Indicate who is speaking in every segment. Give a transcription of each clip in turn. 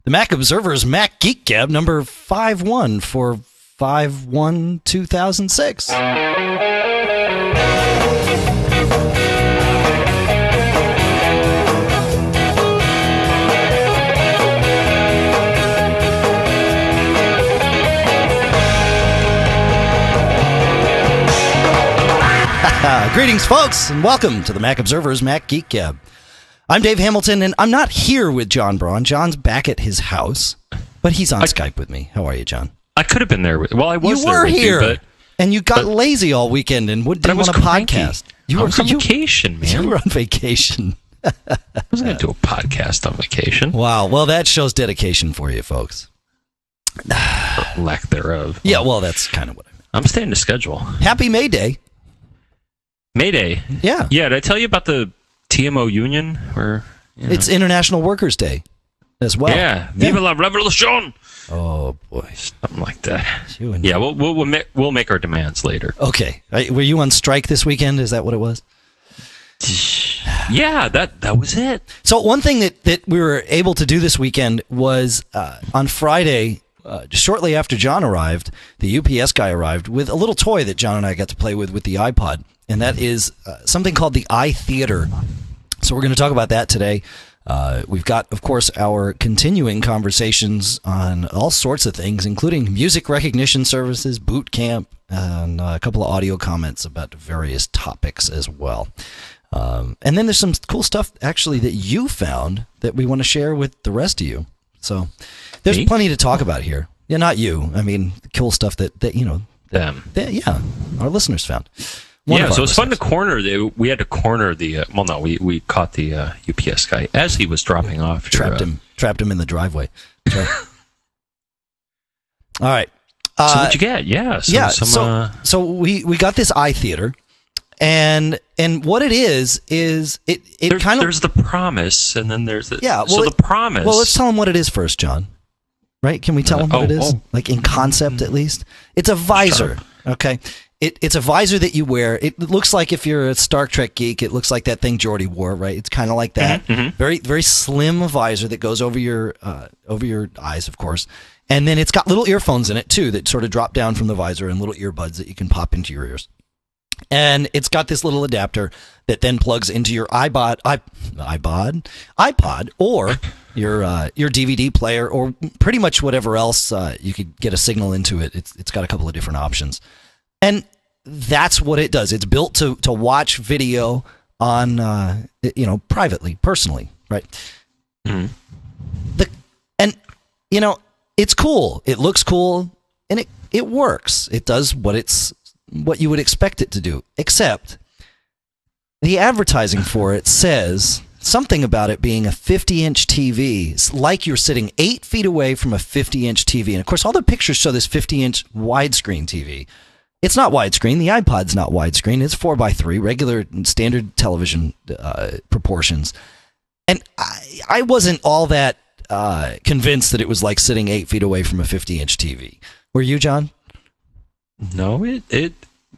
Speaker 1: The Mac Observer's Mac Geek Gab number 51 for 5/1/2006. Greetings, folks, and welcome to the Mac Observer's Mac Geek Gab. I'm Dave Hamilton, and I'm not here with John Braun. John's back at his house, but he's on Skype with me. How are you, John?
Speaker 2: I could have been there. Well, I was
Speaker 1: you were
Speaker 2: there with
Speaker 1: here,
Speaker 2: you,
Speaker 1: and you got lazy all weekend and didn't want to podcast.
Speaker 2: You were on vacation, man.
Speaker 1: You were on vacation.
Speaker 2: I wasn't going to do a podcast on vacation.
Speaker 1: Wow. Well, that shows dedication for you, folks.
Speaker 2: Or lack thereof.
Speaker 1: Yeah, well, that's kind of what I meant.
Speaker 2: I'm staying to schedule.
Speaker 1: Happy May Day.
Speaker 2: May Day.
Speaker 1: Yeah.
Speaker 2: Yeah, did I tell you about the TMO union?
Speaker 1: It's International Workers' Day as well.
Speaker 2: Yeah. Viva la revolution!
Speaker 1: Oh, boy.
Speaker 2: Something like that. Yeah, we'll make our demands later.
Speaker 1: Okay. Were you on strike this weekend? Is that what it was?
Speaker 2: Yeah, that was it.
Speaker 1: So one thing that we were able to do this weekend was on Friday, shortly after John arrived, the UPS guy arrived with a little toy that John and I got to play with the iPod, and that is something called the iTheater. So we're going to talk about that today. We've got, of course, our continuing conversations on all sorts of things, including music recognition services, boot camp, and a couple of audio comments about various topics as well. And then there's some cool stuff, actually, that you found that we want to share with the rest of you. So there's plenty to talk about here. Yeah, not you. I mean, cool stuff that you know.
Speaker 2: Them.
Speaker 1: Our listeners found.
Speaker 2: So it's fun to corner. We had to corner the. We caught the UPS guy as he was dropping off.
Speaker 1: Trapped him in the driveway. All right.
Speaker 2: So what'd you get? Yeah.
Speaker 1: So we got this iTheater, and what it is it kind of
Speaker 2: there's the promise, and then there's the the promise.
Speaker 1: Well, let's tell them what it is first, John. Right? Can we tell them what it is? Like in concept, at least. It's a visor. Sure. Okay. It's a visor that you wear. It looks like, if you're a Star Trek geek, it looks like that thing Geordi wore, right? It's kind of like that.
Speaker 2: Mm-hmm.
Speaker 1: Very, very slim visor that goes over your eyes, of course. And then it's got little earphones in it, too, that sort of drop down from the visor, and little earbuds that you can pop into your ears. And it's got this little adapter that then plugs into your iPod, or your DVD player, or pretty much whatever else you could get a signal into it. It's got a couple of different options. And that's what it does. It's built to watch video on, privately, personally, right?
Speaker 2: Mm-hmm.
Speaker 1: It's cool. It looks cool, and it works. It does what you would expect it to do, except the advertising for it says something about it being a 50-inch TV. It's like you're sitting 8 feet away from a 50-inch TV. And, of course, all the pictures show this 50-inch widescreen TV. It's not widescreen. The iPod's not widescreen. It's 4:3, regular standard television proportions. And I wasn't all that convinced that it was like sitting 8 feet away from a 50-inch TV. Were you, John?
Speaker 2: No, it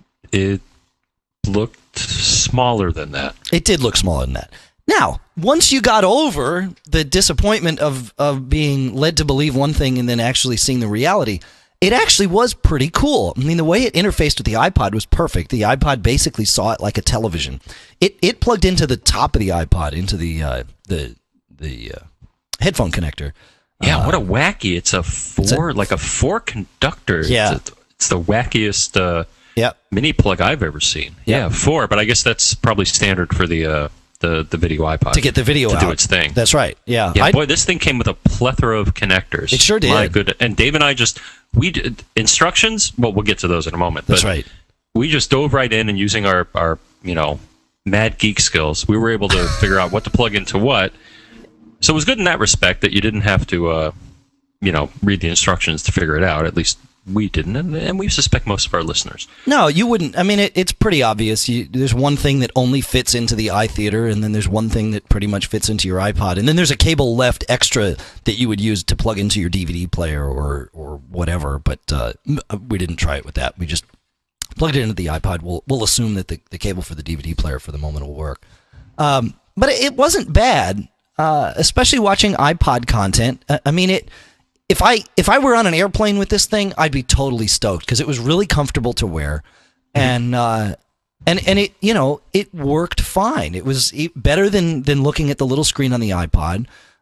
Speaker 2: looked smaller than that.
Speaker 1: It did look smaller than that. Now, once you got over the disappointment of being led to believe one thing and then actually seeing the reality, it actually was pretty cool. I mean, the way it interfaced with the iPod was perfect. The iPod basically saw it like a television. It plugged into the top of the iPod, into the headphone connector.
Speaker 2: Yeah, what a wacky! It's a four conductor.
Speaker 1: Yeah,
Speaker 2: it's the wackiest mini plug I've ever seen. Yeah, 4, but I guess that's probably standard for the video iPod
Speaker 1: to get the video
Speaker 2: to
Speaker 1: out.
Speaker 2: do its thing.
Speaker 1: That's right. Yeah.
Speaker 2: Boy, this thing came with a plethora of connectors.
Speaker 1: It sure did.
Speaker 2: My good. And Dave and I we did instructions. Well, we'll get to those in a moment.
Speaker 1: That's right.
Speaker 2: We just dove right in, and using our mad geek skills, we were able to figure out what to plug into what. So it was good in that respect that you didn't have to read the instructions to figure it out. At least we didn't, and we suspect most of our listeners. No,
Speaker 1: you wouldn't. I mean, it's pretty obvious. There's one thing that only fits into the iTheater, and then there's one thing that pretty much fits into your iPod, and then there's a cable left extra that you would use to plug into your DVD player or whatever. But we didn't try it with that. We just plugged it into the iPod. We'll assume that the cable for the DVD player for the moment will work. But it wasn't bad. especially watching iPod content. I mean, if I were on an airplane with this thing, I'd be totally stoked because it was really comfortable to wear, and it it worked fine. It was better than looking at the little screen on the iPod,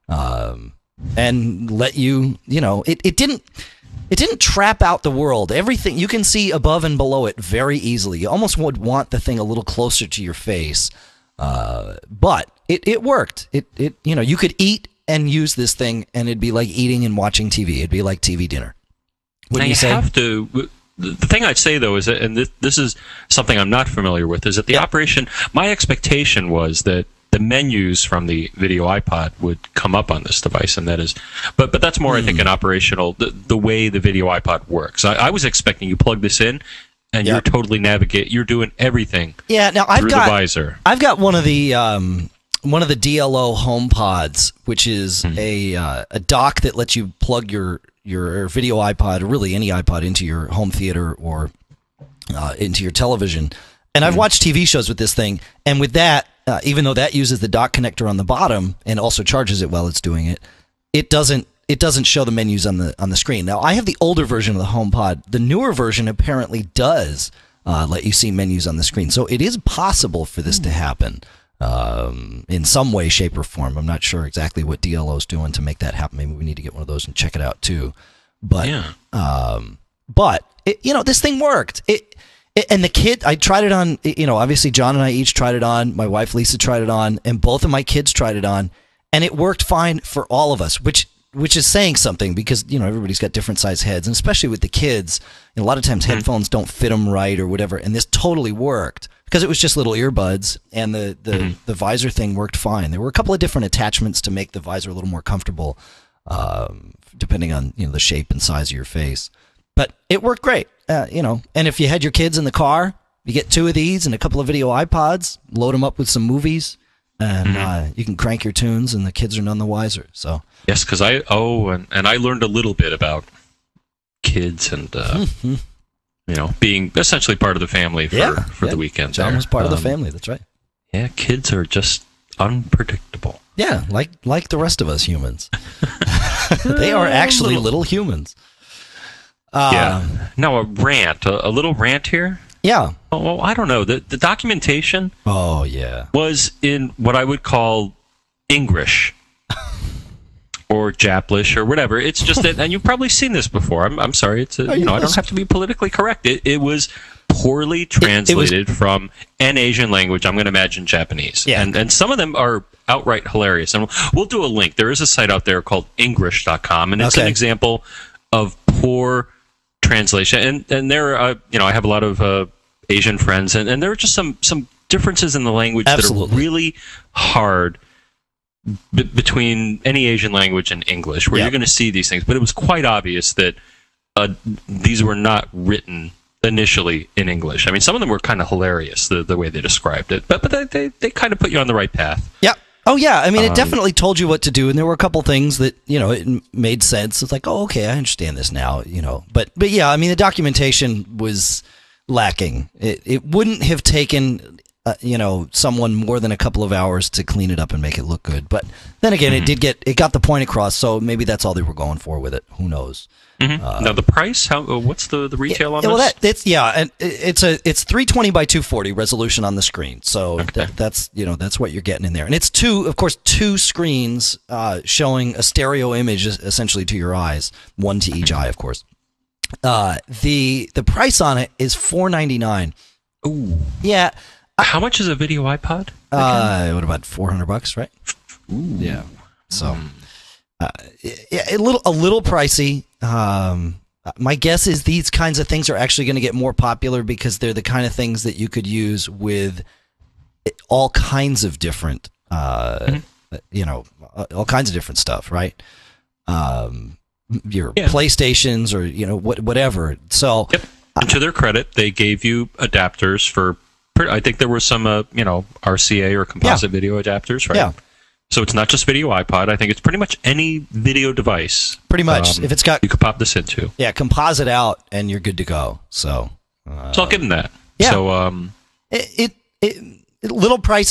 Speaker 1: and let it didn't trap out the world. Everything you can see above and below it very easily. You almost would want the thing a little closer to your face, but it worked. You could eat and use this thing, and it'd be like eating and watching TV. It'd be like TV dinner.
Speaker 2: Wouldn't you say? Have to. The thing I'd say, though, is that, and this is something I'm not familiar with, is that the operation, my expectation was that the menus from the video iPod would come up on this device, and that is, but that's more, I think, an operational, the way the video iPod works. I was expecting you plug this in, and you're totally you're doing everything
Speaker 1: now
Speaker 2: through the visor.
Speaker 1: I've got one of the DLO HomePods, which is a dock that lets you plug your video iPod, or really any iPod, into your home theater or into your television. And I've watched TV shows with this thing, and with that, even though that uses the dock connector on the bottom and also charges it while it's doing it, it doesn't show the menus on the screen. Now, I have the older version of the HomePod. The newer version apparently does let you see menus on the screen. So it is possible for this to happen in some way, shape, or form. I'm not sure exactly what DLO is doing to make that happen. Maybe we need to get one of those and check it out too. But this thing worked. And the kid, I tried it on, obviously John and I each tried it on. My wife Lisa tried it on, and both of my kids tried it on, and it worked fine for all of us, which is saying something, because everybody's got different size heads, and especially with the kids, a lot of times headphones don't fit them right or whatever, and this totally worked because it was just little earbuds, and the visor thing worked fine. There were a couple of different attachments to make the visor a little more comfortable, depending on the shape and size of your face. But it worked great, and if you had your kids in the car, you get 2 of these and a couple of video iPods, load them up with some movies, and you can crank your tunes, and the kids are none the wiser. So
Speaker 2: yes, because I learned a little bit about kids and being essentially part of the family for the weekend.
Speaker 1: John was part of the family. That's right.
Speaker 2: Yeah, kids are just unpredictable.
Speaker 1: Yeah, like the rest of us humans. They are actually little humans.
Speaker 2: Now a little rant here.
Speaker 1: Yeah.
Speaker 2: Oh, well, I don't know. The documentation.
Speaker 1: Oh yeah.
Speaker 2: Was in what I would call English or Japlish or whatever. It's just that, and you've probably seen this before. I'm sorry. It's I don't have to be politically correct. It was poorly translated from an Asian language. I'm going to imagine Japanese. Yeah. And some of them are outright hilarious. And we'll do a link. There is a site out there called English.com, and it's an example of poor translation. And there are, I have a lot of Asian friends, and there are just some differences in the language that are really hard between any Asian language and English, where you're going to see these things. But it was quite obvious that these were not written initially in English. I mean, some of them were kind of hilarious, the way they described it, but they kind of put you on the right path.
Speaker 1: Yeah. Oh, yeah. I mean, it definitely told you what to do, and there were a couple things that, it made sense. It's like, oh, okay, I understand this now, But yeah, I mean, the documentation was lacking. It wouldn't have taken, someone more than a couple of hours to clean it up and make it look good. But then again, it got the point across, so maybe that's all they were going for with it. Who knows?
Speaker 2: Now the price, what's the retail on this?
Speaker 1: Well, it's 320 by 240 resolution on the screen, so that's what you're getting in there, and it's two screens showing a stereo image essentially to your eyes, one to each eye, of course. The price on it is $499.
Speaker 2: Ooh,
Speaker 1: yeah.
Speaker 2: How much is a video iPod?
Speaker 1: What about $400, right?
Speaker 2: Ooh.
Speaker 1: Yeah. So. A little pricey. My guess is these kinds of things are actually going to get more popular because they're the kind of things that you could use with all kinds of different, all kinds of different stuff, right? Your PlayStations or whatever. So,
Speaker 2: and to their credit, they gave you adapters for. I think there were some, RCA or composite video adapters, right?
Speaker 1: Yeah.
Speaker 2: So it's not just video iPod. I think it's pretty much any video device.
Speaker 1: Pretty much, if it's got,
Speaker 2: you could pop this into.
Speaker 1: Yeah, composite out, and you're good to go. So
Speaker 2: I'll give them that.
Speaker 1: Yeah.
Speaker 2: So
Speaker 1: it little pricey,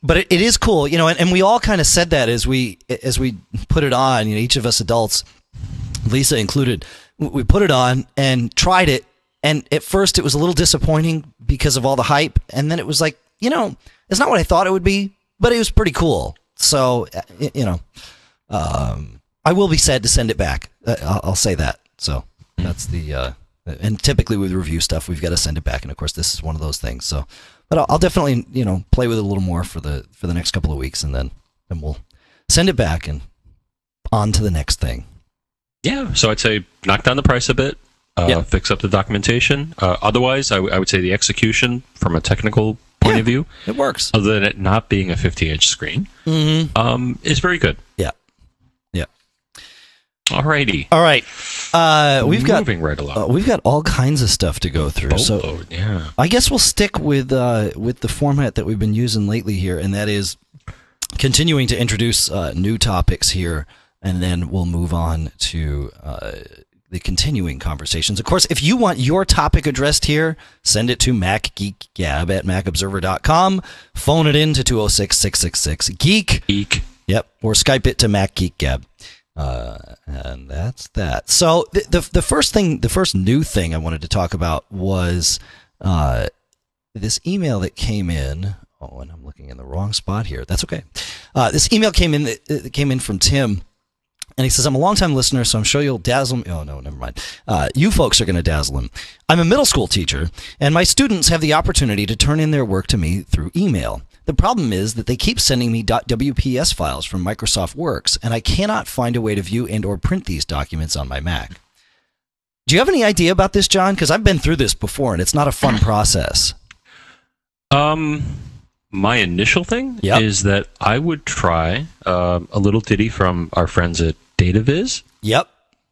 Speaker 1: But it is cool, you know, and we all kind of said that as we put it on, you know, each of us adults, Lisa included, we put it on and tried it. And at first it was a little disappointing because of all the hype. And then it was like, you know, it's not what I thought it would be, but it was pretty cool. So, you know, I will be sad to send it back. I'll say that. So that's and typically with review stuff, we've got to send it back. And of course, this is one of those things. So, but I'll definitely, you know, play with it a little more for the next couple of weeks, and then we'll send it back and on to the next thing.
Speaker 2: Yeah. So I'd say knock down the price a bit, fix up the documentation. Otherwise, I would say the execution from a technical point of view,
Speaker 1: it works.
Speaker 2: Other than it not being a 50-inch screen, is very good.
Speaker 1: Yeah. Yeah.
Speaker 2: Alrighty.
Speaker 1: All right.
Speaker 2: Moving right along.
Speaker 1: We've got all kinds of stuff to go through. So
Speaker 2: yeah.
Speaker 1: I guess we'll stick with the format that we've been using lately here, and that is continuing to introduce new topics here, and then we'll move on to the continuing conversations. Of course, if you want your topic addressed here, send it to macgeekgab@macobserver.com. Phone it in to 206-666-GEEK.
Speaker 2: Geek.
Speaker 1: Yep. Or Skype it to macgeekgab. And that's that. So the first new thing I wanted to talk about was this email that came in. Oh, and I'm looking in the wrong spot here. That's okay. This email came in from Tim, and he says, "I'm a longtime listener, so I'm sure you'll dazzle me." Oh no, never mind. You folks are going to dazzle him. I'm a middle school teacher, and my students have the opportunity to turn in their work to me through email. The problem is that they keep sending me .wps files from Microsoft Works, and I cannot find a way to view and or print these documents on my Mac. Do you have any idea about this, John? Because I've been through this before, and it's not a fun process.
Speaker 2: My initial thing is that I would try a little ditty from our friends at DataViz.
Speaker 1: Yep.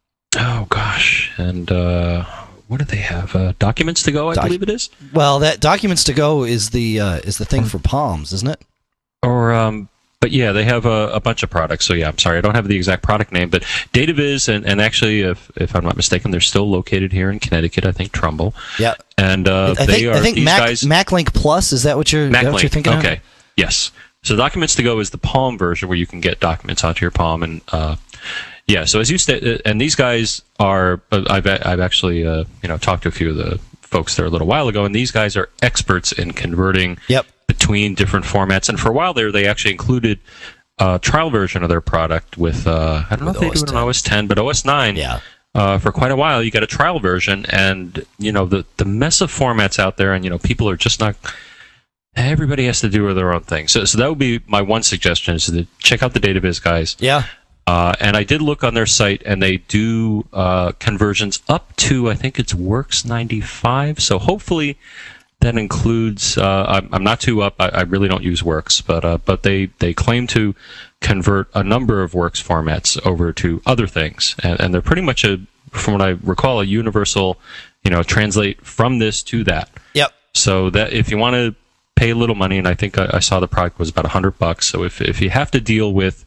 Speaker 2: Oh, gosh. And what do they have? Documents to Go, I believe it is?
Speaker 1: Well, that Documents to Go is the thing for Palms, isn't it?
Speaker 2: Or, but yeah, they have a bunch of products. So yeah, I'm sorry, I don't have the exact product name, but DataViz, and actually, if I'm not mistaken, they're still located here in Connecticut. I think Trumbull.
Speaker 1: Yeah.
Speaker 2: And
Speaker 1: I think MacLink Plus, is that what you're thinking of?
Speaker 2: Okay. Yes. So Documents to Go is the Palm version where you can get documents onto your Palm, and yeah. So as you said, and these guys are, I've actually talked to a few of the folks there a little while ago, and these guys are experts in converting between different formats. And for a while there, they actually included a trial version of their product with I don't know if they do it on OS 10, but OS 9.
Speaker 1: Yeah.
Speaker 2: For quite a while, you got a trial version, and the mess of formats out there, and people are just not. Everybody has to do their own thing. So that would be my one suggestion: is to check out the DataViz guys.
Speaker 1: Yeah.
Speaker 2: And I did look on their site, and they do conversions up to, I think it's Works 95. So hopefully that includes. I'm not too up. I really don't use Works, but they claim to convert a number of Works formats over to other things, and they're pretty much from what I recall, a universal, translate from this to that.
Speaker 1: Yep.
Speaker 2: So that if you want to pay a little money, and I think I saw the product was about $100. So if you have to deal with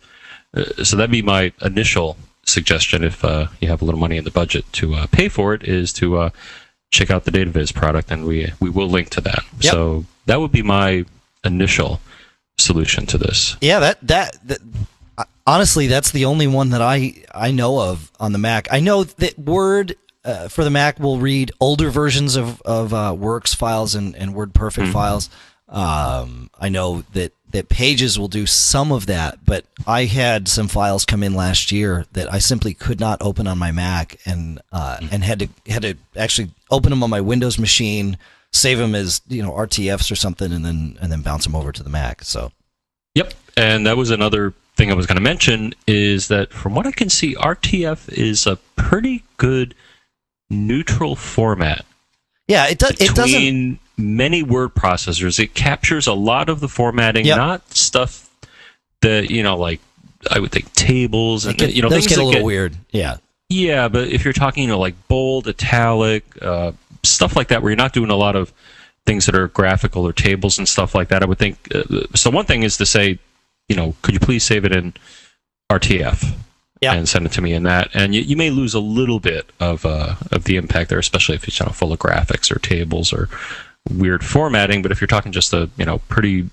Speaker 2: so that'd be my initial suggestion if you have a little money in the budget to pay for it, is to check out the DataViz product, and we will link to that.
Speaker 1: Yep.
Speaker 2: So that would be my initial solution to this.
Speaker 1: Yeah, that honestly, that's the only one that I know of on the Mac. I know that Word for the Mac will read older versions of Works files and WordPerfect files. I know that Pages will do some of that, but I had some files come in last year that I simply could not open on my Mac, and had to actually open them on my Windows machine, save them as RTFs or something, and then bounce them over to the Mac. So,
Speaker 2: yep. And that was another thing I was going to mention, is that from what I can see, RTF is a pretty good neutral format.
Speaker 1: Yeah, it doesn't.
Speaker 2: Between many word processors, it captures a lot of the formatting, not stuff that like I would think tables and
Speaker 1: those
Speaker 2: things
Speaker 1: get a little
Speaker 2: get
Speaker 1: weird. Yeah.
Speaker 2: Yeah, but if you're talking like bold, italic, stuff like that, where you're not doing a lot of things that are graphical or tables and stuff like that, I would think. So one thing is to say, could you please save it in RTF? And send it to me in that, and you may lose a little bit of the impact there, especially if it's full of graphics or tables or weird formatting. But if you're talking just a pretty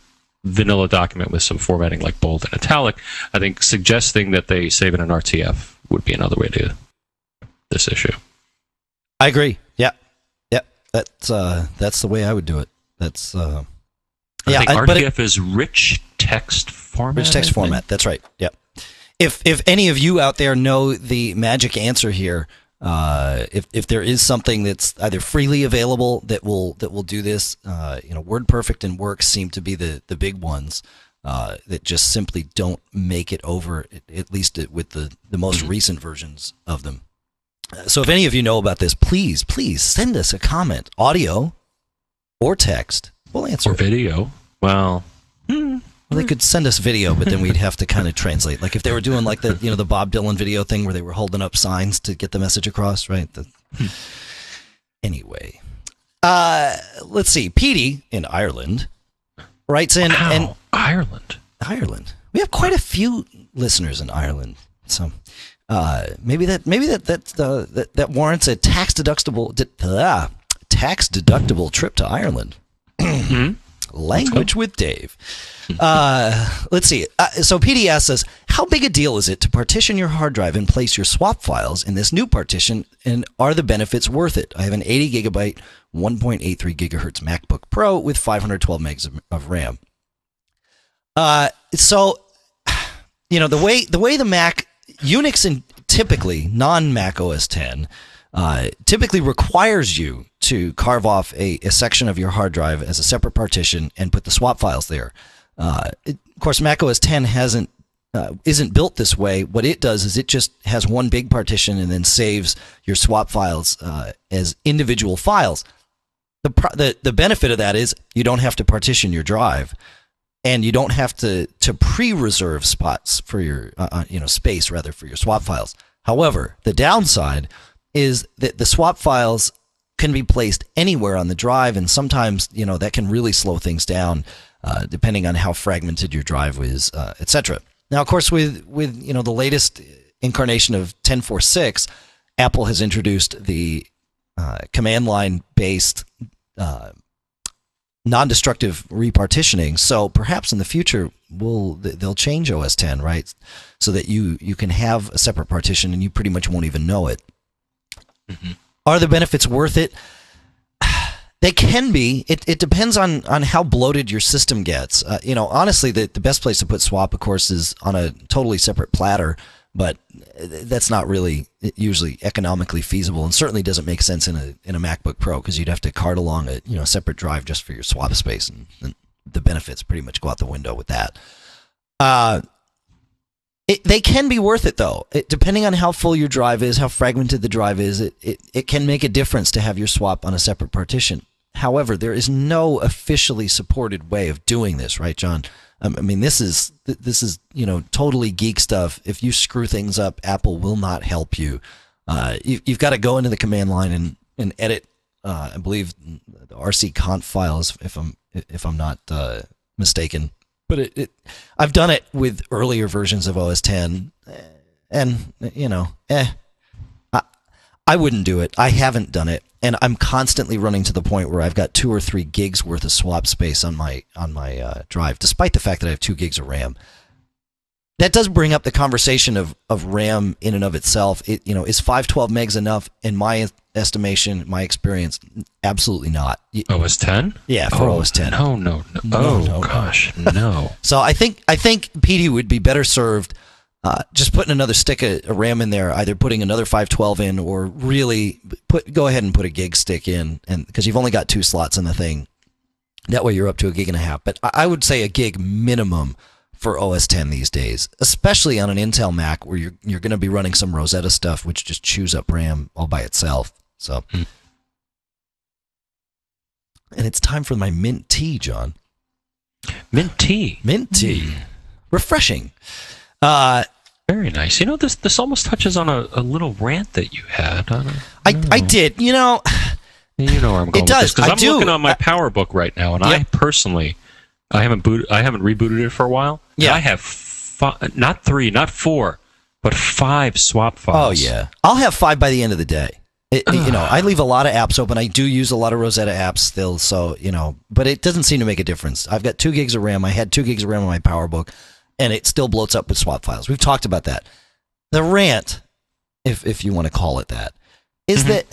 Speaker 2: vanilla document with some formatting like bold and italic. I think suggesting that they save it in RTF would be another way to this issue.
Speaker 1: I agree. Yeah. That's the way I would do it. That's
Speaker 2: I think RTF is rich text format.
Speaker 1: Rich text format. That's right. Yeah. If any of you out there know the magic answer here, if there is something that's either freely available that will do this, WordPerfect and Works seem to be the big ones that just simply don't make it over, at least with the most recent versions of them. So if any of you know about this, please send us a comment, audio or text. We'll answer.
Speaker 2: Or video. Well,
Speaker 1: they could send us video, but then we'd have to kind of translate. Like if they were doing like the Bob Dylan video thing where they were holding up signs to get the message across, right? Anyway, let's see. Petey in Ireland writes in.
Speaker 2: Wow,
Speaker 1: and
Speaker 2: Ireland.
Speaker 1: We have quite a few listeners in Ireland, so maybe that warrants a tax deductible trip to Ireland. Language with Dave. Let's see. So PD asks us, how big a deal is it to partition your hard drive and place your swap files in this new partition, and are the benefits worth it? I have an 80 gigabyte, 1.83 gigahertz MacBook Pro with 512 megs of RAM. So, the way the Mac, Unix and typically non-Mac OS X, typically requires you to carve off a section of your hard drive as a separate partition and put the swap files there. Of course, Mac OS X isn't built this way. What it does is it just has one big partition and then saves your swap files as individual files. The benefit of that is you don't have to partition your drive, and you don't have to pre-reserve spots for your space rather for your swap files. However, the downside is that the swap files can be placed anywhere on the drive, and sometimes that can really slow things down depending on how fragmented your drive is, etc. Now, of course, with the latest incarnation of 10.4.6, Apple has introduced the command line based non-destructive repartitioning. So perhaps in the future they'll change OS X, right? So that you can have a separate partition and you pretty much won't even know it. Mm-hmm. Are the benefits worth it? They can be. It depends on how bloated your system gets. Honestly, the best place to put swap, of course, is on a totally separate platter, but that's not really usually economically feasible, and certainly doesn't make sense in a MacBook Pro, because you'd have to cart along a separate drive just for your swap space, and the benefits pretty much go out the window with that. They can be worth it, though. Depending on how full your drive is, how fragmented the drive is, it can make a difference to have your swap on a separate partition. However, there is no officially supported way of doing this, right, John? I mean, this is totally geek stuff. If you screw things up, Apple will not help you. You've got to go into the command line and edit. I believe the rcconf files, if I'm not mistaken. But I've done it with earlier versions of OS X, and I wouldn't do it. I haven't done it, and I'm constantly running to the point where I've got 2 or 3 gigs worth of swap space on my drive, despite the fact that I have 2 gigs of RAM. That does bring up the conversation of RAM in and of itself. Is 512 megs enough? In my estimation, my experience, absolutely not.
Speaker 2: OS X?
Speaker 1: Yeah, for OS X.
Speaker 2: No. Oh gosh, no.
Speaker 1: So I think PD would be better served just putting another stick of RAM in there, either putting another 512 in, or really go ahead and put a gig stick in, and because you've only got 2 slots in the thing. That way you're up to 1.5 gigs. But I would say 1 gig minimum for OS X these days, especially on an Intel Mac where you're going to be running some Rosetta stuff, which just chews up RAM all by itself. So, And it's time for my mint tea, John.
Speaker 2: Mint tea.
Speaker 1: Refreshing.
Speaker 2: Very nice. This almost touches on a little rant that you had.
Speaker 1: I did.
Speaker 2: You know where I'm going
Speaker 1: it does.
Speaker 2: with this, because I'm looking on my PowerBook right now, and I personally, I haven't rebooted it for a while.
Speaker 1: Yeah.
Speaker 2: I have not 3, not 4, but 5 swap files.
Speaker 1: Oh yeah, I'll have 5 by the end of the day. I leave a lot of apps open. I do use a lot of Rosetta apps still, so, but it doesn't seem to make a difference. I've got 2 gigs of RAM. I had 2 gigs of RAM on my PowerBook, and it still bloats up with swap files. We've talked about that. The rant, if you want to call it that, is that,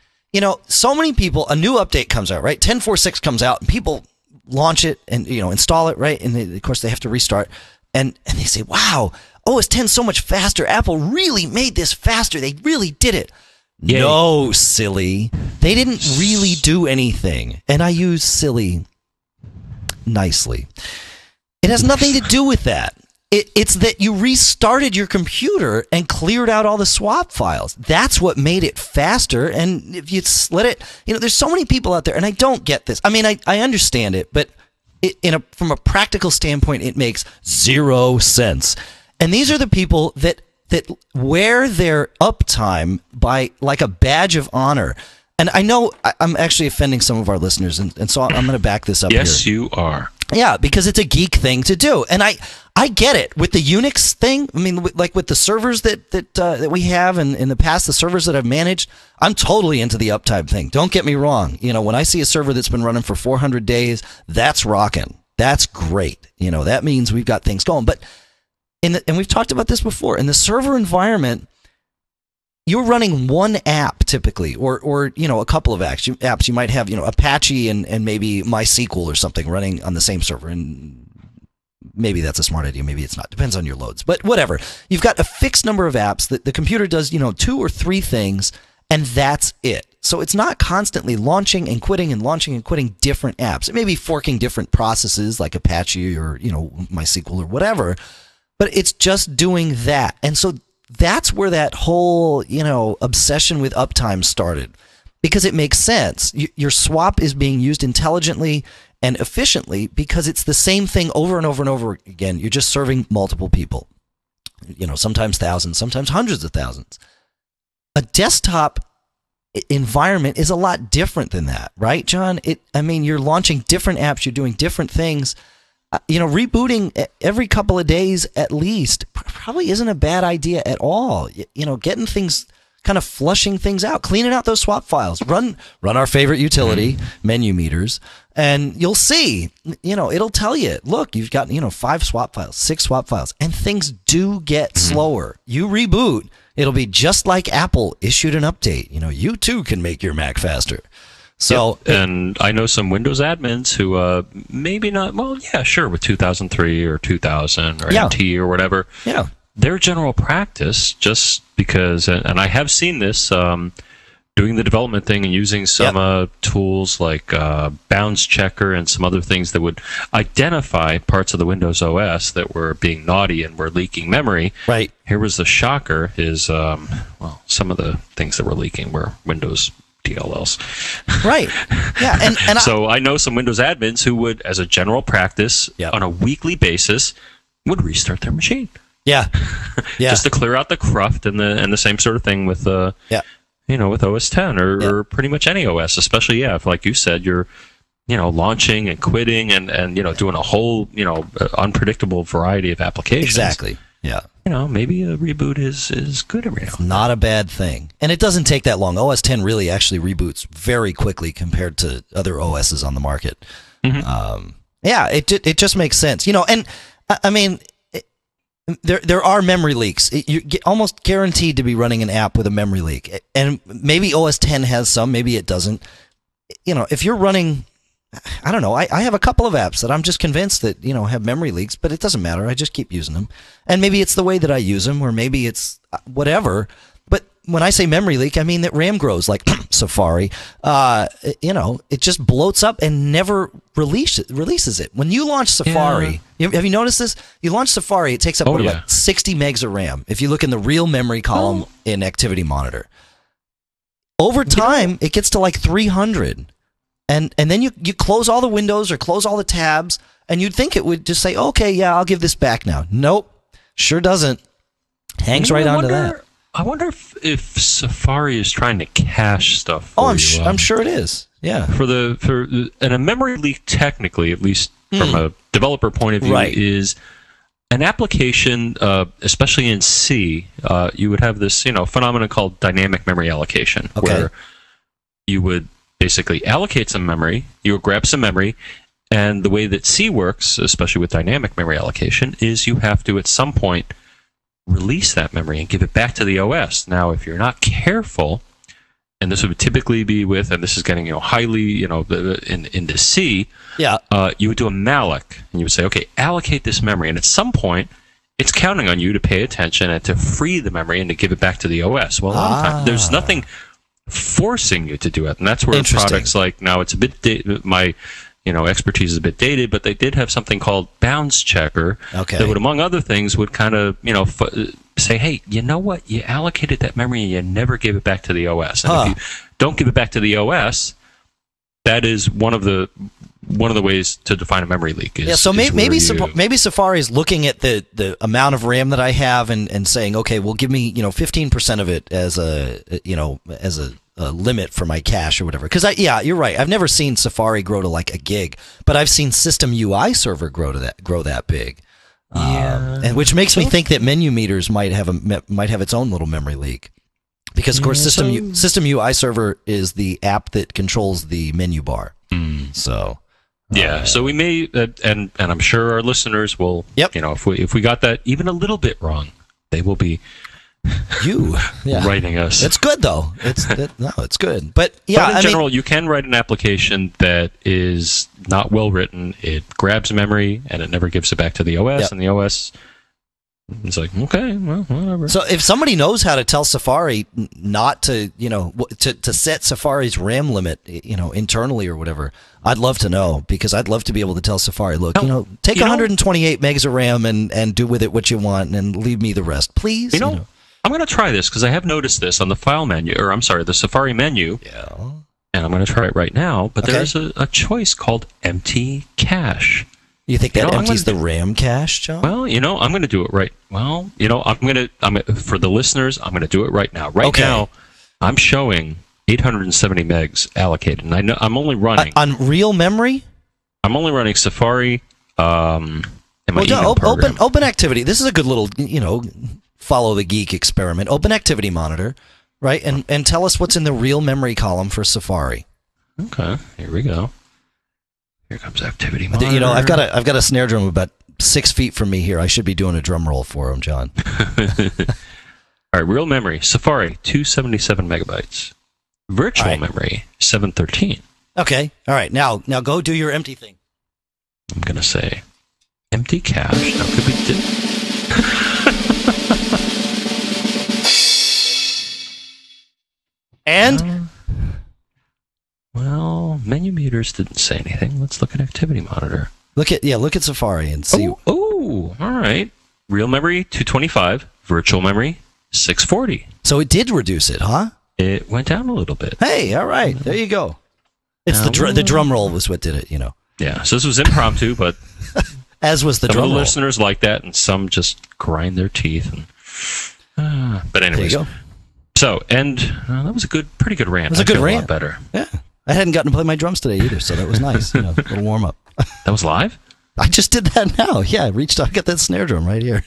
Speaker 1: so many people, a new update comes out, right? 10.4.6 comes out, and people launch it and, install it, right? And of course, they have to restart. And they say, wow, OS X is so much faster. Apple really made this faster. They really did it. Yay. No, silly. They didn't really do anything. And I use silly nicely. It has nothing to do with that. It's that you restarted your computer and cleared out all the swap files. That's what made it faster. And if you let it, there's so many people out there, and I don't get this. I mean, I understand it, but from a practical standpoint, it makes 0 sense. And these are the people that wear their uptime by like a badge of honor. And I know I'm actually offending some of our listeners, and so I'm going to back this up here.
Speaker 2: Yes, you are.
Speaker 1: Yeah, because it's a geek thing to do. And I get it. With the Unix thing, I mean, like with the servers that we have, and in the past, the servers that I've managed, I'm totally into the uptime thing. Don't get me wrong. When I see a server that's been running for 400 days, that's rocking. That's great. That means we've got things going. But and we've talked about this before. In the server environment, you're running one app typically, or a couple of apps. You might have Apache and maybe MySQL or something running on the same server, and maybe that's a smart idea, maybe it's not. Depends on your loads, but whatever. You've got a fixed number of apps that the computer does 2 or 3 things, and that's it. So it's not constantly launching and quitting different apps. It may be forking different processes like Apache or MySQL or whatever, but it's just doing that. And so that's where that whole, obsession with uptime started, because it makes sense. Your swap is being used intelligently and efficiently because it's the same thing over and over and over again. You're just serving multiple people, sometimes thousands, sometimes hundreds of thousands. A desktop environment is a lot different than that, right, John? You're launching different apps, you're doing different things. Rebooting every couple of days at least probably isn't a bad idea at all. Getting things, kind of flushing things out, cleaning out those swap files. Run our favorite utility, Menu Meters, and you'll see, it'll tell you, look, you've got, 5 swap files, 6 swap files, and things do get slower. You reboot, it'll be just like Apple issued an update. You too can make your Mac faster. So,
Speaker 2: yep. And I know some Windows admins who maybe not, well, yeah, sure, with 2003 or 2000 or NT or whatever.
Speaker 1: Yeah.
Speaker 2: Their general practice, just because, and I have seen this, doing the development thing and using some tools like Bounds Checker and some other things that would identify parts of the Windows OS that were being naughty and were leaking memory.
Speaker 1: Right.
Speaker 2: Here was the shocker, is, some of the things that were leaking were Windows DLLs.
Speaker 1: Right. Yeah. And
Speaker 2: so I know some Windows admins who would, as a general practice, on a weekly basis, would restart their machine.
Speaker 1: Yeah. Yeah.
Speaker 2: Just to clear out the cruft, and the same sort of thing with with OS X or pretty much any OS, especially if, like you said, you're launching and quitting and doing a whole unpredictable variety of applications.
Speaker 1: Exactly. Yeah.
Speaker 2: Maybe a reboot is good every now.
Speaker 1: It's not a bad thing. And it doesn't take that long. OS X really actually reboots very quickly compared to other OSs on the market. Mm-hmm. It just makes sense. And I mean, there are memory leaks. You're almost guaranteed to be running an app with a memory leak. And maybe OS X has some, maybe it doesn't. If you're running, I don't know. I have a couple of apps that I'm just convinced that, have memory leaks, but it doesn't matter. I just keep using them. And maybe it's the way that I use them, or maybe it's whatever. But when I say memory leak, I mean that RAM grows, like Safari. It just bloats up and never releases it. When you launch Safari, have you noticed this? You launch Safari, it takes up about 60 megs of RAM. If you look in the real memory column in Activity Monitor. Over time, it gets to like 300. And then you close all the windows or close all the tabs, and you'd think it would just say, okay, yeah, I'll give this back now. Nope, sure doesn't. Hangs right onto that.
Speaker 2: I wonder if Safari is trying to cache stuff.
Speaker 1: I'm sure it is. Yeah.
Speaker 2: And a memory leak, technically, at least from a developer point of view, is an application, especially in C, you would have this phenomenon called dynamic memory allocation, where you would basically allocate some memory, you would grab some memory, and the way that C works, especially with dynamic memory allocation, is you have to at some point release that memory and give it back to the OS. Now, if you're not careful, and this would typically be with, and this is getting highly into C, you would do a malloc, and you would say, okay, allocate this memory, and at some point, it's counting on you to pay attention and to free the memory and to give it back to the OS. Well, a lot of times, there's nothing forcing you to do it, and that's where products like, now it's a bit my expertise is a bit dated, but they did have something called bounds checker that would, among other things, would kind of say, hey, you know what, you allocated that memory and you never gave it back to the OS, and if you don't give it back to the OS, that is one of the ways to define a memory leak.
Speaker 1: So maybe Safari is looking at the amount of RAM that I have and saying, okay, well, give me 15% of it as a limit for my cache or whatever. Because you're right. I've never seen Safari grow to like a gig, but I've seen System UI Server grow that big. And which makes me think that Menu Meters might have its own little memory leak. Because of course System UI Server is the app that controls the menu bar. So so we may, and I'm sure our listeners will. If we got that even a little bit wrong, they will be writing us. It's good though. It's good. But
Speaker 2: in general, you can write an application that is not well written. It grabs memory and it never gives it back to the OS, and the OS. It's like, okay, well, whatever.
Speaker 1: So if somebody knows how to tell Safari not to, to set Safari's RAM limit, internally or whatever, I'd love to know, because I'd love to be able to tell Safari, look, take 128 megs of RAM and do with it what you want and leave me the rest, please.
Speaker 2: I'm going to try this because I have noticed this on the file menu, or I'm sorry, the Safari menu. Yeah. And I'm going to try it right now, but there's a choice called empty cache.
Speaker 1: You think that empties the RAM cache, John?
Speaker 2: Well, I'm going to do it right. Well, I'm for the listeners, I'm going to do it right now. Right now, I'm showing 870 megs allocated, and I know I'm only running
Speaker 1: on real memory.
Speaker 2: I'm only running Safari. In my email program.
Speaker 1: Open Activity. This is a good little, follow the geek experiment. Open Activity Monitor, right? And tell us what's in the real memory column for Safari.
Speaker 2: Okay, here we go. Here comes Activity Monitor.
Speaker 1: I've got a snare drum about 6 feet from me here. I should be doing a drum roll for him, John.
Speaker 2: All right, real memory, Safari, 277 megabytes. Virtual memory, 713.
Speaker 1: Okay, all right. Now go do your empty thing.
Speaker 2: I'm going to say empty cache. Now, could be...
Speaker 1: And...
Speaker 2: Well, Menu Meters didn't say anything. Let's look at Activity Monitor.
Speaker 1: Look at Safari and see.
Speaker 2: Oh, all right. Real memory 225, virtual memory 640.
Speaker 1: So it did reduce it, huh?
Speaker 2: It went down a little bit.
Speaker 1: Hey, all right, there you go. It's the drum roll was what did it,
Speaker 2: Yeah, so this was impromptu, but
Speaker 1: as was the drum roll.
Speaker 2: Some listeners like that, and some just grind their teeth. But anyways,
Speaker 1: there you go.
Speaker 2: So, and that was pretty good rant.
Speaker 1: It was a good rant.
Speaker 2: A lot better.
Speaker 1: Yeah. I hadn't gotten to play my drums today either, so that was nice. A little warm up.
Speaker 2: That was live?
Speaker 1: I just did that now. Yeah, I reached out. I got that snare drum right here.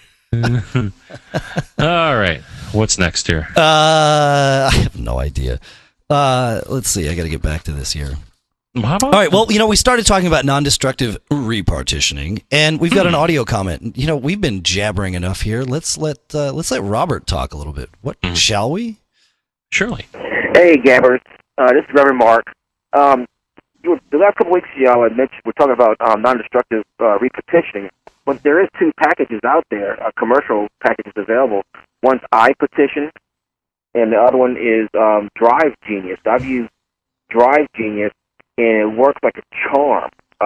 Speaker 2: All right. What's next here?
Speaker 1: I have no idea. Let's see. I got to get back to this here.
Speaker 2: All
Speaker 1: right. Well, we started talking about non-destructive repartitioning, and we've got an audio comment. We've been jabbering enough here. Let's let Robert talk a little bit. What shall we?
Speaker 2: Surely.
Speaker 3: Hey, Gabbers. This is Reverend Mark. The last couple weeks, y'all had mentioned we're talking about non-destructive repartitioning. But there is 2 packages out there, commercial packages available. One's iPartition, and the other one is Drive Genius. I've used Drive Genius, and it works like a charm.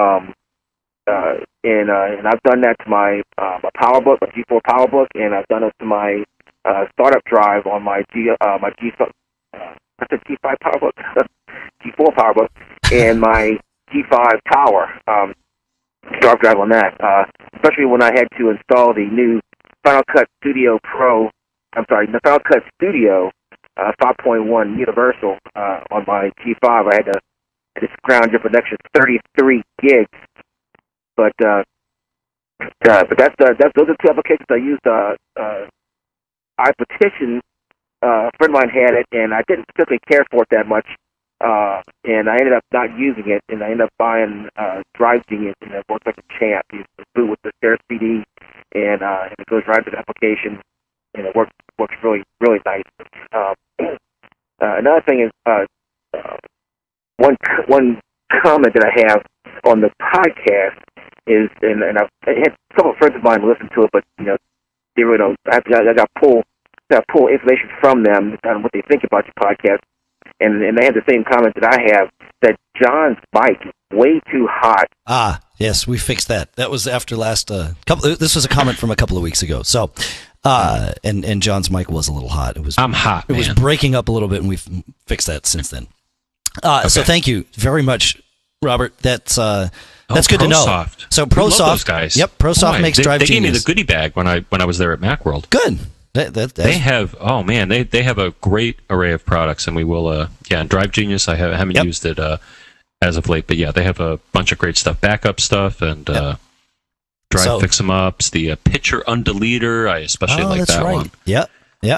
Speaker 3: And I've done that to my PowerBook, my G4 PowerBook, and I've done it to my startup drive on my G5 PowerBook, G4 PowerBook, and my G5 Tower startup drive on that. Especially when I had to install the new Final Cut Studio Pro. I'm sorry, the Final Cut Studio 5.1 Universal on my G5. I had to scrounge up an extra 33 gigs. But But those are two applications I used. iPetition, a friend of mine had it, and I didn't particularly care for it that much. And I ended up not using it, and I ended up buying Drive Genius, and it works like a champ. You boot with the Stereo CD, and it goes right into the application, and it works really, really nice. Another thing is one comment that I have on the podcast is, and I've had a couple of friends of mine listen to it, but they really don't. I got to pull information from them on what they think about your podcast, and they have the same comment that I have, that John's mic is way too hot.
Speaker 1: Ah, yes, we fixed that. That was after last couple. This was a comment from a couple of weeks ago. So, and John's mic was a little hot.
Speaker 2: I'm hot.
Speaker 1: It was breaking up a little bit, and we've fixed that since then. So thank you very much, Robert. That's good to know.
Speaker 2: ProSoft.
Speaker 1: So ProSoft,
Speaker 2: those guys.
Speaker 1: Yep, ProSoft makes Drive
Speaker 2: They
Speaker 1: Genius.
Speaker 2: gave me the goodie bag when I was there at Macworld.
Speaker 1: Good.
Speaker 2: They have they have a great array of products, and we will Drive Genius. I haven't used it as of late, but yeah, they have a bunch of great stuff, backup stuff, and Drive Fix 'em Ups. The Picture Undeleter, I especially like that one.
Speaker 1: Yep.
Speaker 2: Yeah.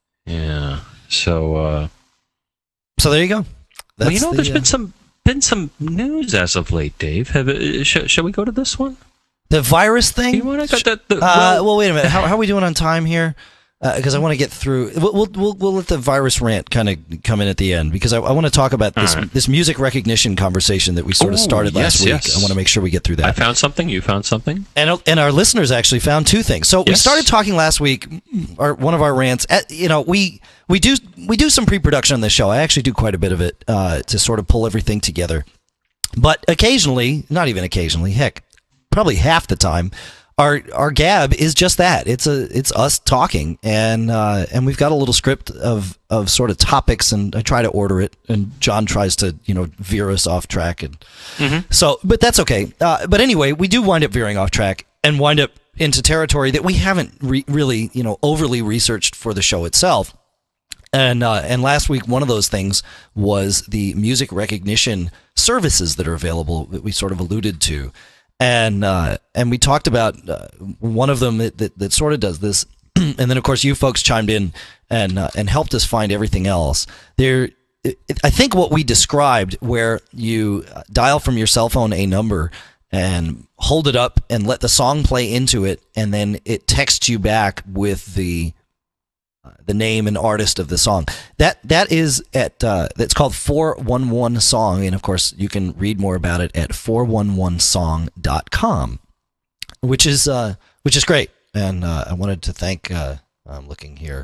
Speaker 2: So
Speaker 1: there you go.
Speaker 2: There's been some news as of late, Dave. Shall we go to this one?
Speaker 1: The virus thing?
Speaker 2: You want to
Speaker 1: well, wait a minute. How are we doing on time here? Because I want to get through. We'll let the virus rant kind of come in at the end, because I want to talk about this music recognition conversation that we sort of started last week.
Speaker 2: Yes.
Speaker 1: I want to make sure we get through that.
Speaker 2: I found something. You found something.
Speaker 1: And our listeners actually found two things. So we started talking last week. One of our rants. We do some pre-production on this show. I actually do quite a bit of it to sort of pull everything together. But occasionally, not even occasionally, heck, probably half the time, our gab is just that. It's us talking, and we've got a little script of sort of topics, and I try to order it, and John tries to veer us off track, and but that's okay. But anyway, we do wind up veering off track and wind up into territory that we haven't really overly researched for the show itself. And last week, one of those things was the music recognition services that are available that we sort of alluded to. And we talked about one of them that sort of does this, and then of course you folks chimed in and helped us find everything else. I think what we described, where you dial from your cell phone a number and hold it up and let the song play into it, and then it texts you back with the name and artist of the song. That is that's called 411 Song, and of course you can read more about it at 411song.com, which is great. And I wanted to thank I'm looking here.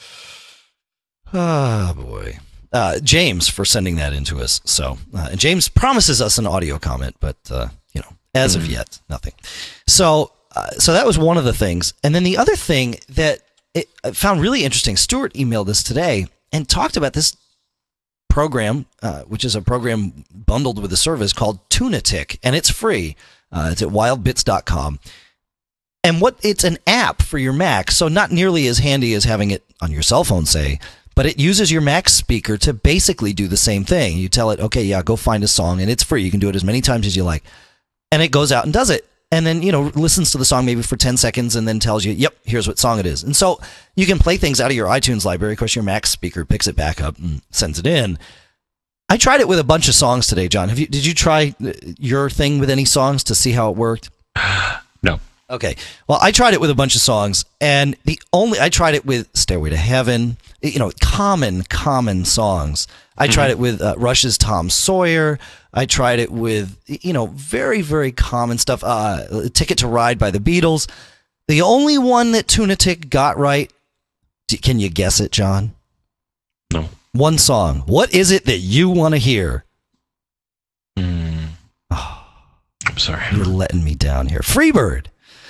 Speaker 1: Oh boy. James for sending that into us. So and James promises us an audio comment, but as of yet, nothing. So that was one of the things. And then the other thing that I found really interesting, Stuart emailed us today and talked about this program, which is a program bundled with a service called Tunatic, and it's free. It's at wildbits.com. And it's an app for your Mac, so not nearly as handy as having it on your cell phone, say, but it uses your Mac speaker to basically do the same thing. You tell it, okay, yeah, go find a song, and it's free. You can do it as many times as you like. And it goes out and does it. And then, listens to the song maybe for 10 seconds and then tells you, yep, here's what song it is. And so you can play things out of your iTunes library. Of course, your Mac speaker picks it back up and sends it in. I tried it with a bunch of songs today, John. Did you try your thing with any songs to see how it worked?
Speaker 2: No.
Speaker 1: Okay. Well, I tried it with a bunch of songs, and I tried it with Stairway to Heaven, common songs. I tried it with Rush's Tom Sawyer. I tried it with, very, very common stuff. Ticket to Ride by the Beatles. The only one that Tunatic got right, can you guess it, John?
Speaker 2: No.
Speaker 1: One song. What is it that you want to hear?
Speaker 2: I'm sorry.
Speaker 1: You're letting me down here. Freebird.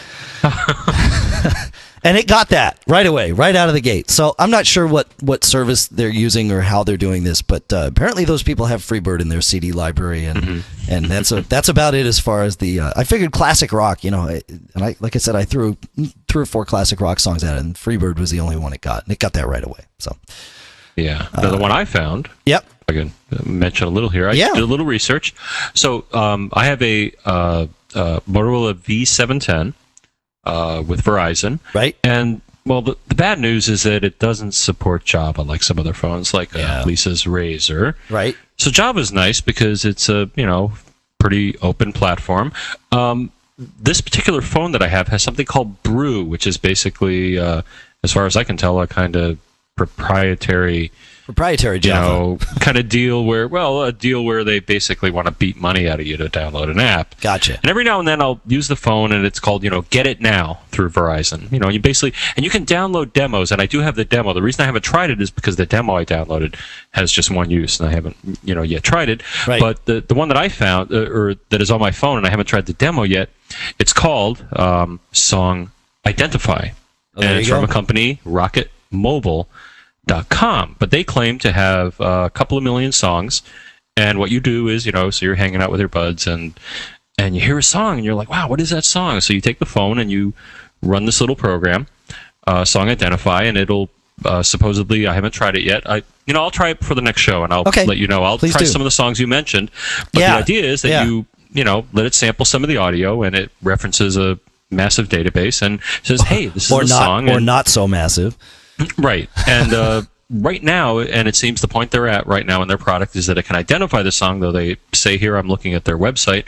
Speaker 1: And it got that right away, right out of the gate. So I'm not sure what service they're using or how they're doing this, but apparently those people have Freebird in their CD library, and that's about it as far as the. I figured classic rock, and like I said, I threw 3 or 4 classic rock songs at it, and Freebird was the only one it got, and it got that right away. So
Speaker 2: yeah, the one I found. Yep. I can mention a little here. I did a little research. So I have a Motorola V710 with Verizon.
Speaker 1: Right.
Speaker 2: And well, the bad news is that it doesn't support Java like some other phones, like Lisa's Razr.
Speaker 1: Right.
Speaker 2: So Java's nice because it's a pretty open platform. This particular phone that I have has something called Brew, which is basically, as far as I can tell, a kind of proprietary
Speaker 1: Java.
Speaker 2: kind of deal where, a deal where they basically want to beat money out of you to download an app.
Speaker 1: Gotcha.
Speaker 2: And every now and then I'll use the phone, and it's called, Get It Now through Verizon. You basically, and you can download demos, and I do have the demo. The reason I haven't tried it is because the demo I downloaded has just one use, and I haven't, yet tried it.
Speaker 1: Right.
Speaker 2: But the one that I found, or that is on my phone, and I haven't tried the demo yet, it's called Song Identify. And it's from a company, RocketMobile.com, but they claim to have a couple of million songs. And what you do is, so you're hanging out with your buds and you hear a song and you're like, wow, what is that song? So you take the phone and you run this little program, Song Identify, and it'll supposedly, I haven't tried it yet. I'll try it for the next show and I'll let you know. I'll
Speaker 1: Please
Speaker 2: try
Speaker 1: do.
Speaker 2: some of the songs you mentioned. But the idea is that you let it sample some of the audio, and it references a massive database and says, hey, this is the song.
Speaker 1: Or not so massive.
Speaker 2: Right. And right now, and it seems the point they're at right now in their product is that it can identify the song, though they say here, I'm looking at their website,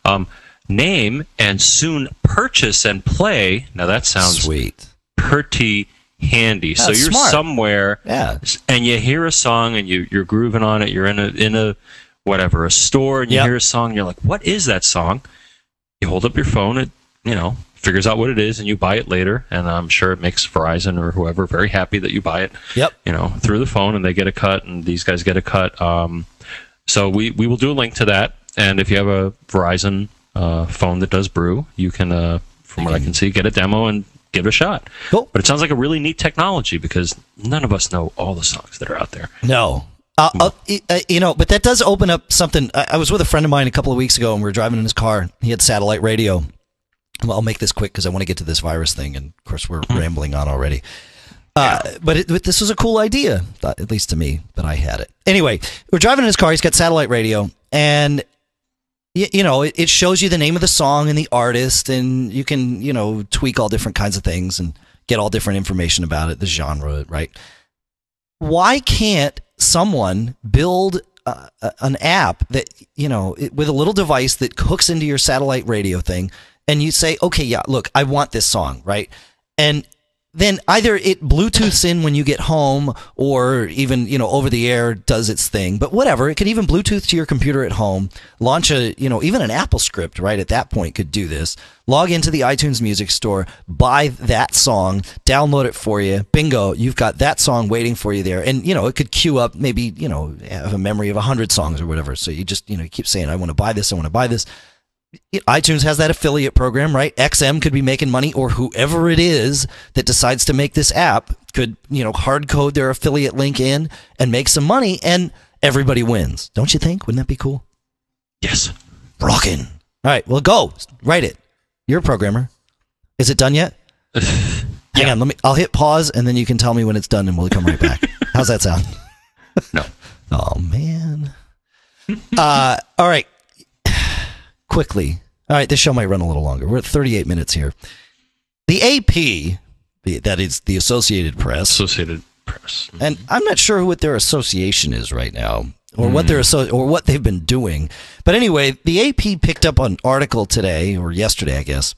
Speaker 2: name and soon purchase and play. Now that sounds
Speaker 1: sweet.
Speaker 2: Pretty handy.
Speaker 1: That's
Speaker 2: so you're
Speaker 1: smart.
Speaker 2: Somewhere and you hear a song and you're grooving on it. You're in a store, and you hear a song, and you're like, what is that song? You hold up your phone, it figures out what it is, and you buy it later, and I'm sure it makes Verizon or whoever very happy that you buy it.
Speaker 1: Yep.
Speaker 2: Through the phone, and they get a cut, and these guys get a cut. So we will do a link to that, and if you have a Verizon phone that does Brew, you can, from what I can see, get a demo and give it a shot.
Speaker 1: Cool.
Speaker 2: But it sounds like a really neat technology because none of us know all the songs that are out there.
Speaker 1: No. But that does open up something. I was with a friend of mine a couple of weeks ago, and we were driving in his car. He had satellite radio. Well, I'll make this quick because I want to get to this virus thing, and of course we're rambling on already. But this was a cool idea, at least to me, that I had it. Anyway, we're driving in his car. He's got satellite radio, and it shows you the name of the song and the artist, and you can tweak all different kinds of things and get all different information about it, the genre, right? Why can't someone build an app that with a little device that hooks into your satellite radio thing, and you say, okay, look, I want this song, right? And then either it Bluetooths in when you get home, or even over the air does its thing. But whatever, it could even Bluetooth to your computer at home. Launch even an Apple script, right? At that point, could do this. Log into the iTunes Music Store, buy that song, download it for you. Bingo, you've got that song waiting for you there. And it could queue up maybe have a memory of 100 songs or whatever. So you just you keep saying, I want to buy this, I want to buy this. iTunes has that affiliate program, right? XM could be making money, or whoever it is that decides to make this app could, hard code their affiliate link in and make some money, and everybody wins. Don't you think? Wouldn't that be cool?
Speaker 2: Yes.
Speaker 1: Rockin'. All right, well, go. Write it. You're a programmer. Is it done yet? Hang on, I'll hit pause, and then you can tell me when it's done, and we'll come right back. How's that sound?
Speaker 2: No.
Speaker 1: Oh, man. All right. Quickly. All right, this show might run a little longer. We're at 38 minutes here. The AP, that is the Associated Press. And I'm not sure what their association is right now, or what what they've been doing. But anyway, the AP picked up an article today, or yesterday, I guess.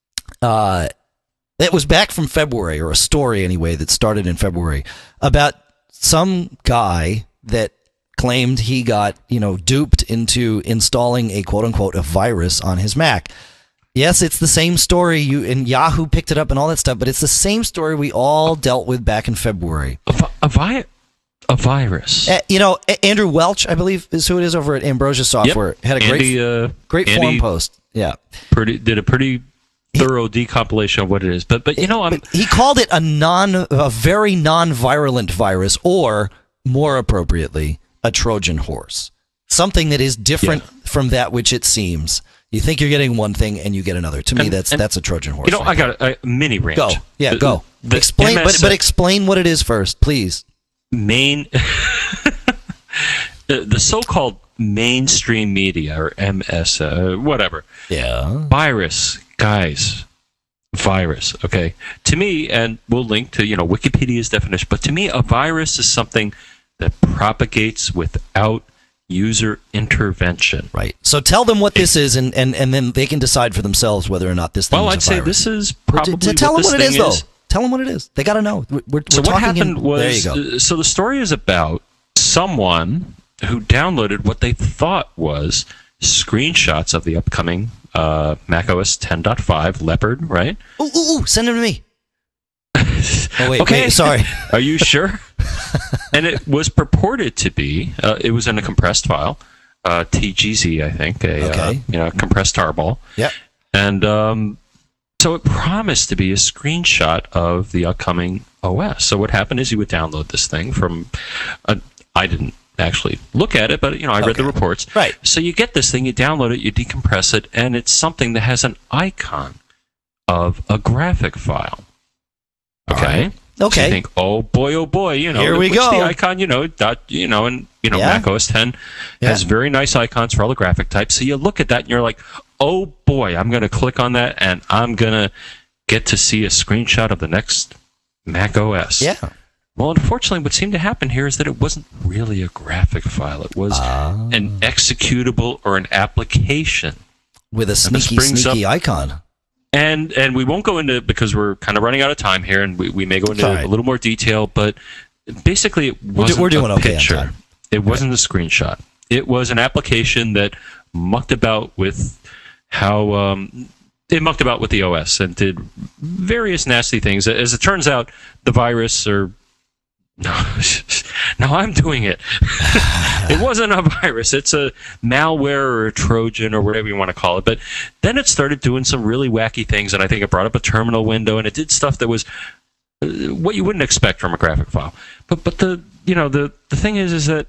Speaker 1: It was back from February, or a story anyway that started in February, about some guy that claimed he got, duped into installing a quote-unquote a virus on his Mac. Yes, it's the same story. And Yahoo picked it up and all that stuff, but it's the same story we all dealt with back in February.
Speaker 2: A virus.
Speaker 1: Andrew Welch, I believe, is who it is over at Ambrosia Software. Had a great forum post. Yeah,
Speaker 2: did a pretty thorough decompilation of what it is. But
Speaker 1: he called it a very non-virulent virus, or more appropriately, a Trojan horse. Something that is different from that which it seems. You think you're getting one thing and you get another. To me, that's a Trojan horse.
Speaker 2: I got a mini rant.
Speaker 1: Go. Yeah, go. Explain, but explain what it is first, please.
Speaker 2: The so-called mainstream media or MS, whatever.
Speaker 1: Yeah.
Speaker 2: Virus, guys. Virus, okay? To me, and we'll link to, Wikipedia's definition, but to me, a virus is something that propagates without user intervention.
Speaker 1: Right. So tell them what this is, and then they can decide for themselves whether or not this thing is a virus.
Speaker 2: I'd say this is probably
Speaker 1: tell
Speaker 2: what
Speaker 1: them what
Speaker 2: this
Speaker 1: it is,
Speaker 2: thing
Speaker 1: though.
Speaker 2: is.
Speaker 1: Tell them what it is. They got to know. We're
Speaker 2: So what
Speaker 1: talking
Speaker 2: happened was,
Speaker 1: there you go.
Speaker 2: so the story is about someone who downloaded what they thought was screenshots of the upcoming macOS 10.5 Leopard, right?
Speaker 1: Ooh, send them to me. Oh, wait,
Speaker 2: Okay.
Speaker 1: wait, sorry.
Speaker 2: Are you sure? And it was purported to be, it was in a compressed file, TGZ, I think, a compressed tarball.
Speaker 1: Yep.
Speaker 2: And so it promised to be a screenshot of the upcoming OS. So what happened is you would download this thing from, I didn't actually look at it, but I read the reports.
Speaker 1: Right.
Speaker 2: So you get this thing, you download it, you decompress it, and it's something that has an icon of a graphic file. Okay.
Speaker 1: Okay.
Speaker 2: So you think, oh boy,
Speaker 1: Here we
Speaker 2: which
Speaker 1: go.
Speaker 2: the icon, macOS 10 has very nice icons for all the graphic types. So you look at that and you're like, oh boy, I'm going to click on that and I'm going to get to see a screenshot of the next macOS.
Speaker 1: Yeah.
Speaker 2: Well, unfortunately, what seemed to happen here is that it wasn't really a graphic file. It was an executable or an application.
Speaker 1: With a sneaky icon.
Speaker 2: And we won't go into, because we're kind of running out of time here, and we may go into a little more detail, but basically it wasn't
Speaker 1: we're doing
Speaker 2: a
Speaker 1: okay
Speaker 2: picture.
Speaker 1: on time.
Speaker 2: It wasn't a screenshot. It was an application that mucked about with the OS and did various nasty things. As it turns out, the virus no, I'm doing it. It wasn't a virus. It's a malware or a Trojan or whatever you want to call it. But then it started doing some really wacky things, and I think it brought up a terminal window, and it did stuff that was what you wouldn't expect from a graphic file. But the thing is that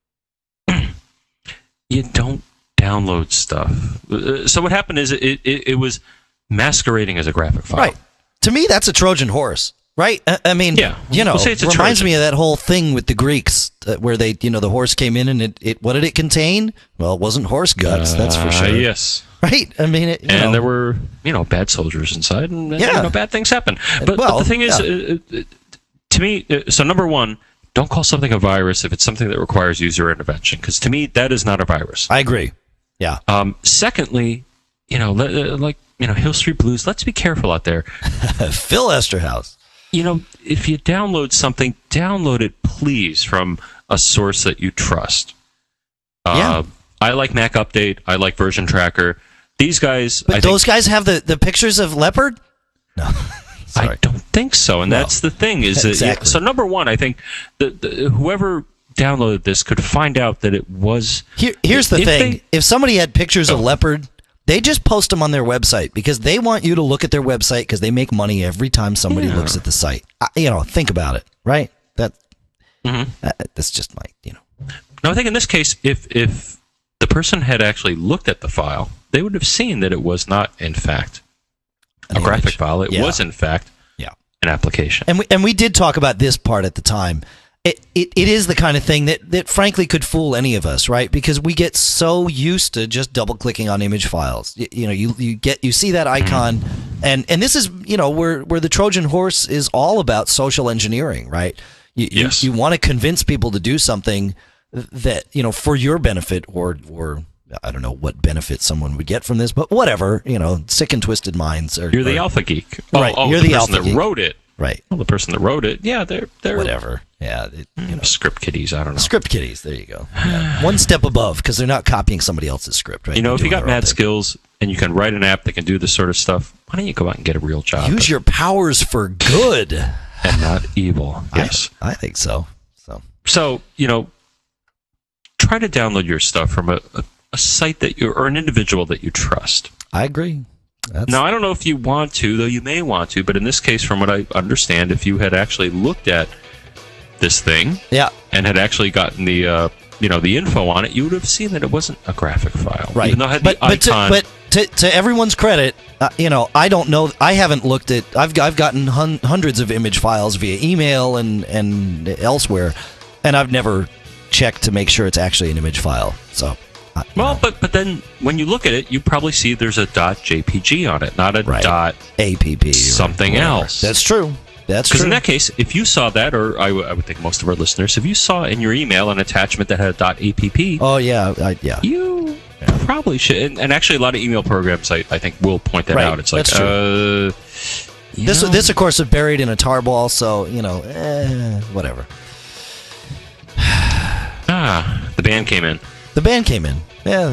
Speaker 2: you don't download stuff. So what happened is it was masquerading as a graphic file.
Speaker 1: Right. To me, that's a Trojan horse. Right? I mean,
Speaker 2: we'll say it's a
Speaker 1: reminds
Speaker 2: Trojan.
Speaker 1: me of that whole thing with the Greeks where they, the horse came in and it what did it contain? Well, it wasn't horse guts, that's for sure.
Speaker 2: Yes.
Speaker 1: Right? I mean,
Speaker 2: there were, bad soldiers inside, and bad things happen. But the thing is, to me, so number one, don't call something a virus if it's something that requires user intervention, because to me, that is not a virus.
Speaker 1: I agree. Yeah.
Speaker 2: Secondly, Hill Street Blues, let's be careful out there.
Speaker 1: Phil Esterhaus.
Speaker 2: If you download something, download it, please, from a source that you trust. I like Mac Update. I like Version Tracker. These guys...
Speaker 1: But those guys have the pictures of Leopard? No. Sorry.
Speaker 2: I don't think so, and that's the thing. Is
Speaker 1: exactly.
Speaker 2: So number one, I think whoever downloaded this could find out that it was...
Speaker 1: Here's the thing. If somebody had pictures of Leopard... They just post them on their website because they want you to look at their website because they make money every time somebody looks at the site. Think about it, right? That's just my,
Speaker 2: No, I think in this case, if the person had actually looked at the file, they would have seen that it was not, in fact, a graphic file. It was, in fact, an application.
Speaker 1: And we did talk about this part at the time. It is the kind of thing that frankly could fool any of us, right? Because we get so used to just double clicking on image files. You see that icon, and this is where the Trojan horse is all about social engineering, right? You want to convince people to do something that for your benefit or I don't know what benefit someone would get from this, but whatever, sick and twisted minds are.
Speaker 2: You're the alpha geek,
Speaker 1: right? You're the alpha geek
Speaker 2: that wrote it.
Speaker 1: Right.
Speaker 2: Well, the person that wrote it, they're
Speaker 1: whatever. Yeah,
Speaker 2: script kiddies. I don't know.
Speaker 1: Script kiddies. There you go. Yeah. One step above because they're not copying somebody else's script, right?
Speaker 2: If you got mad skills and you can write an app that can do this sort of stuff, why don't you go out and get a real job?
Speaker 1: Use your powers for good
Speaker 2: and not evil. Yes,
Speaker 1: I think so.
Speaker 2: So try to download your stuff from a site or an individual that you trust.
Speaker 1: I agree.
Speaker 2: Now, I don't know if you want to, though you may want to, but in this case, from what I understand, if you had actually looked at this thing and had actually gotten the info on it, you would have seen that it wasn't a graphic file.
Speaker 1: Right.
Speaker 2: Even though it had the icon.
Speaker 1: But to everyone's credit, I don't know. I haven't looked at. I've gotten hundreds of image files via email and elsewhere, and I've never check to make sure it's actually an image file. So,
Speaker 2: Well, but then when you look at it, you probably see there's a .jpg on it, not a
Speaker 1: Right. .app or
Speaker 2: something
Speaker 1: whatever.
Speaker 2: else.
Speaker 1: That's true. That's
Speaker 2: Because
Speaker 1: true.
Speaker 2: in that case, if you saw that, or I would think most of our listeners, if you saw in your email an attachment that had a .app,
Speaker 1: Oh yeah, yeah.
Speaker 2: you probably should. And actually, a lot of email programs, I think, will point that
Speaker 1: Right.
Speaker 2: out. It's like,
Speaker 1: That's true. This of course is buried in a tarball, so whatever.
Speaker 2: The band came in.
Speaker 1: The band came in. Yeah,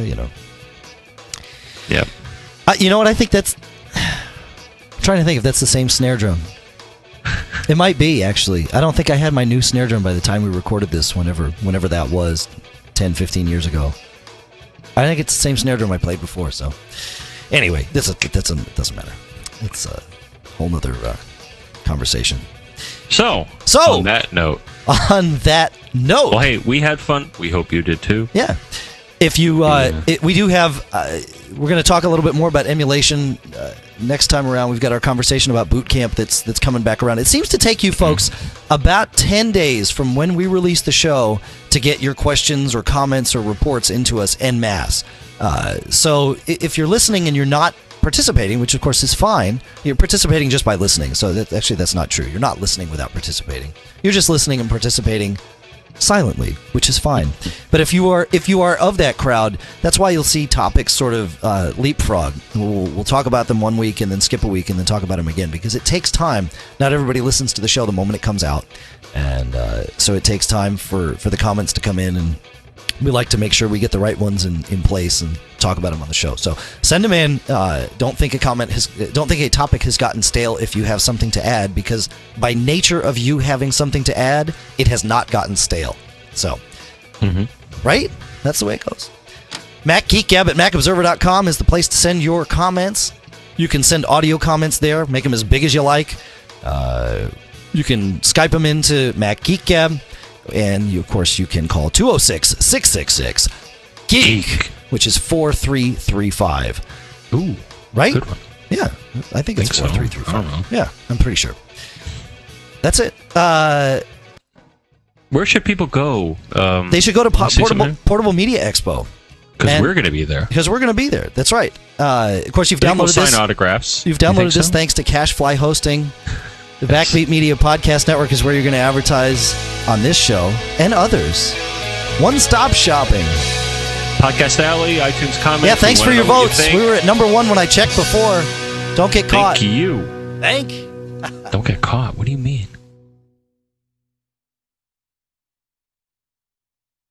Speaker 2: Yep.
Speaker 1: You know what? I think that's. I'm trying to think if that's the same snare drum. It might be, actually. I don't think I had my new snare drum by the time we recorded this, whenever that was, 10, 15 years ago. I think it's the same snare drum I played before, so. Anyway, it doesn't matter. It's a whole nother conversation.
Speaker 2: So, on that note.
Speaker 1: On that note.
Speaker 2: Well, hey, we had fun. We hope you did too.
Speaker 1: Yeah. If you, we do have, we're going to talk a little bit more about emulation next time around. We've got our conversation about boot camp that's coming back around. It seems to take you folks about 10 days from when we release the show to get your questions or comments or reports into us en masse. So if you're listening and you're not participating, which of course is fine, you're participating just by listening. So that's not true. You're not listening without participating. You're just listening and participating silently, which is fine. But if you are of that crowd, that's why you'll see topics sort of leapfrog. We'll talk about them one week and then skip a week and then talk about them again, because it takes time. Not everybody listens to the show the moment it comes out, and so it takes time for the comments to come in, and we like to make sure we get the right ones in place and talk about them on the show. So send them in. Don't think a topic has gotten stale if you have something to add, because by nature of you having something to add, it has not gotten stale. So, right? That's the way it goes. MacGeekGab at MacObserver.com is the place to send your comments. You can send audio comments there. Make them as big as you like. You can Skype them into MacGeekGab. And, of course, you can call 206-666-GEEK, which is 4335.
Speaker 2: Ooh.
Speaker 1: Right?
Speaker 2: Good one.
Speaker 1: Yeah. I think it's 4335.
Speaker 2: I don't know.
Speaker 1: Yeah, I'm pretty sure. That's it.
Speaker 2: Where should people go?
Speaker 1: They should go to
Speaker 2: see
Speaker 1: Portable Media Expo.
Speaker 2: Because we're going to be there.
Speaker 1: Because we're going to be there. That's right. Of course, you've
Speaker 2: We'll
Speaker 1: downloaded this.
Speaker 2: sign autographs.
Speaker 1: You've downloaded this thanks to Cashfly Hosting. The Backbeat Media Podcast Network is where you're going to advertise on this show and others. One-stop shopping.
Speaker 2: Podcast Alley, iTunes comments.
Speaker 1: Yeah, thanks for your votes. We were at number one when I checked before. Don't get caught.
Speaker 2: Thank you.
Speaker 1: Thank.
Speaker 2: Don't get caught. What do you mean?